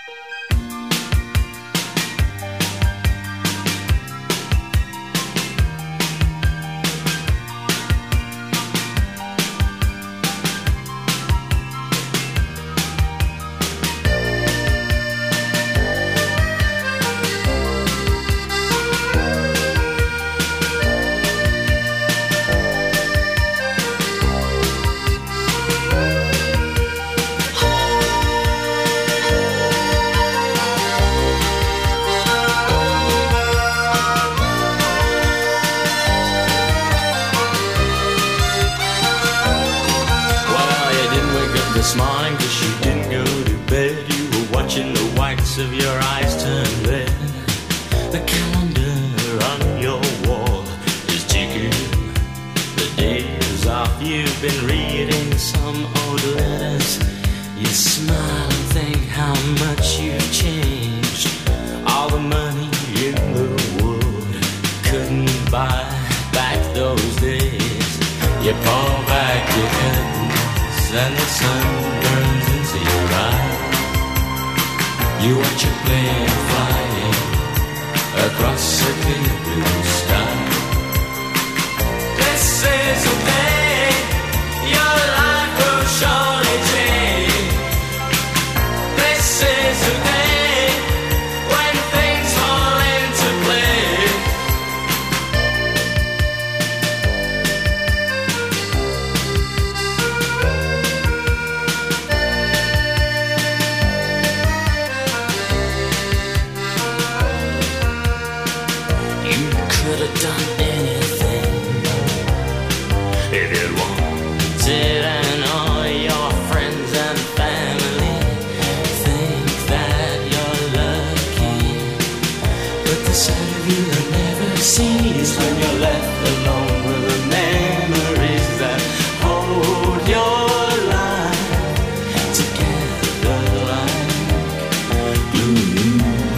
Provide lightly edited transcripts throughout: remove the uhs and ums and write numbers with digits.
This morning, 'cause you didn't go to bed. You were watching the whites of your eyes turn red. The calendar on your wall is ticking. The day is off. You've been reading some old letters. You smile and think how much you've changed. All the money in the world couldn't buy back those days. You pull back your curtains and the sun burns into your eyes. You watch a plane flying across a clear blue sky. This is a day your life will surely change. This is a day when things fall into place. Could have done anything if you wanted, and all your friends and family think that you're lucky. But the sight of you never sees when you're left alone with the memories that hold your life together like glue.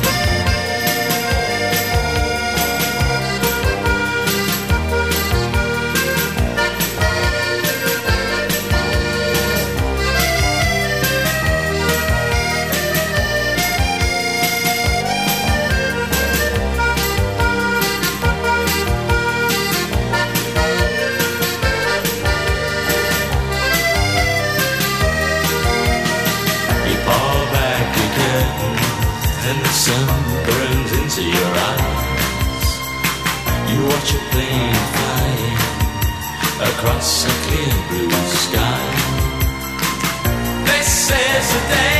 And the sun burns into your eyes. You watch a plane flying across a clear blue sky. This is the day